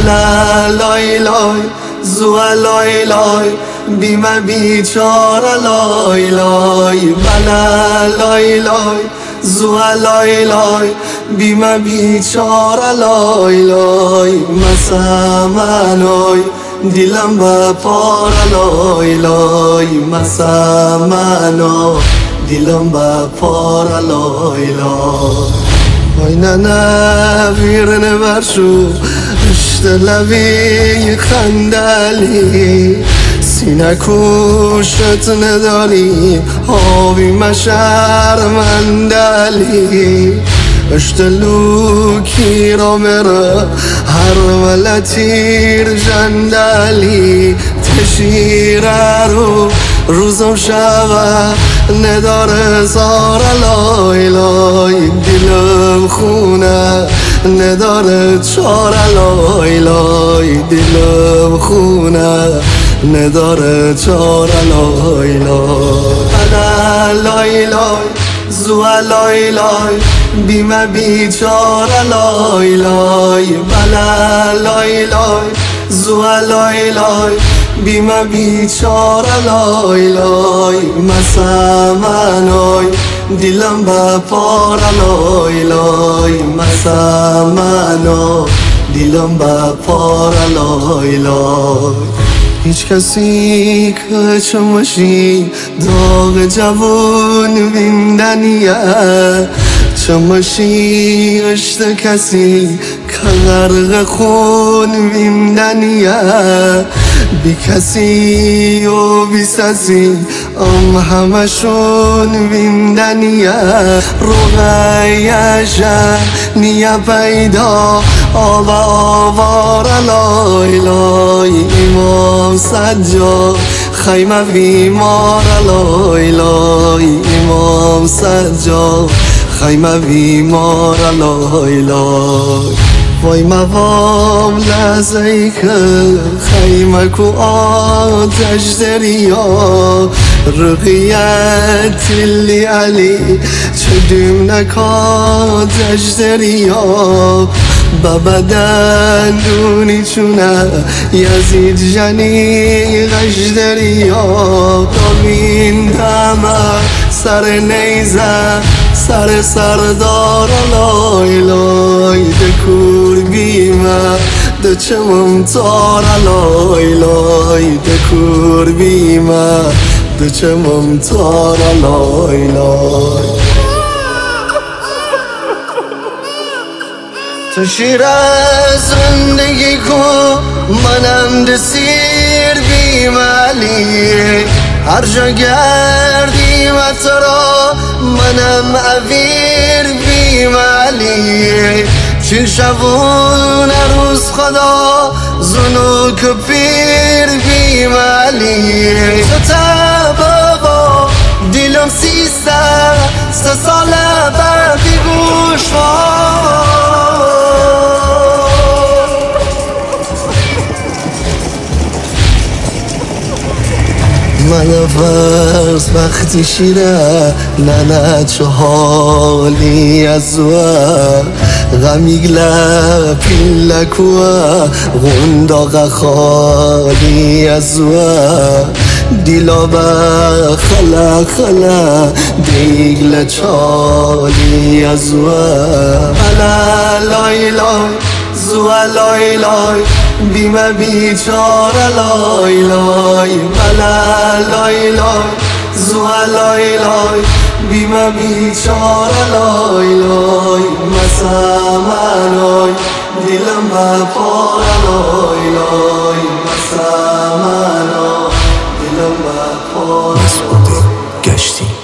بلا لای لای زوا لای لای بیم بیچاره لای لای بلا لای لای زوا لای لای بیم بیچاره لای لای مسامنای دیلم با پار لای لای مسامنای دیلم با پار لای لای وای نه ویرنه برشو اشتلوی خندلی سینه کوشت نداری آبی مشرمندلی اشتلو کی را مره هر ولتیر جندلی تشیره رو روزم شبه نداره زار لای لای دلم خونه نداره چاره لای لای دلم خونه نداره چاره لای لای لای لای زوا لای لای بیم بیچاره لای لای بلا لای لای زوا لای لای بیم بیچاره لای لای مسامنای دیلم با پار لای لای مسامنای دیلم با پار لای لای هیچ کسی که چمشی داغ جوون ویندنیه چمشی اشت کسی که غرق خون ویندنیه بی کسی و بی سزی همشون ویندنیه روغیشه نیه پیدا آب آوار لای لای امام سجاد خیمه بیمار لای لای امام سجاد خیمه بیمار لای لای وای موام لحظه ای که خیمه کو آتش دریا رقیت لی علی چدیم نکاتش دریا ببدن دونی چونه یزید جنی غش دریا دامین دمه سر نیزه سر سردار لای لای دکور بیمه ده چمم تار لای لای دکور بیمه ده چمم تار لای لای تو شیر از زندگی کن منم دسیر بیمالی هر جا گردیم تو را منم اویر بیمالی چین شبون روز خدا زنوک پیر بیمالی تو بابا دیلم 300 سال بعدی گوش من فرض وقتی شیره نه چه حالی از و غمیگله پیله کوه غنداغ خالی از و دیلا به خلا خلا دیگله چالی از و بلا لای لای زوا لای لای بیم بیچاره لای لای بلا لای لای زوا لای لای بیم بیچاره لای لای مسامنای دیلم با پار لای لای مسامنای دیلم با پار مسعود گشتی.